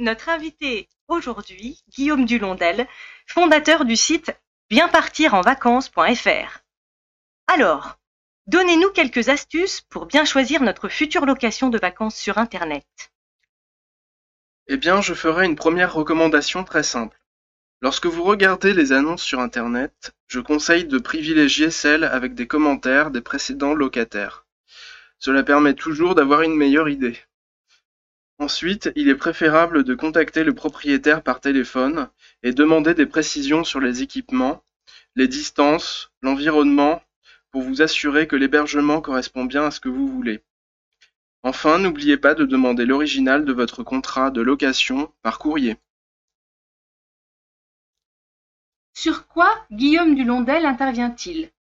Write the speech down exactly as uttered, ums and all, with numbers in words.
Notre invité aujourd'hui, Guillaume Dulondel, fondateur du site bien partir en vacances point F R. Alors, donnez-nous quelques astuces pour bien choisir notre future location de vacances sur Internet. Eh bien, je ferai une première recommandation très simple. Lorsque vous regardez les annonces sur Internet, je conseille de privilégier celles avec des commentaires des précédents locataires. Cela permet toujours d'avoir une meilleure idée. Ensuite, il est préférable de contacter le propriétaire par téléphone et demander des précisions sur les équipements, les distances, l'environnement, pour vous assurer que l'hébergement correspond bien à ce que vous voulez. Enfin, n'oubliez pas de demander l'original de votre contrat de location par courrier. Sur quoi Guillaume Dulondel intervient-il?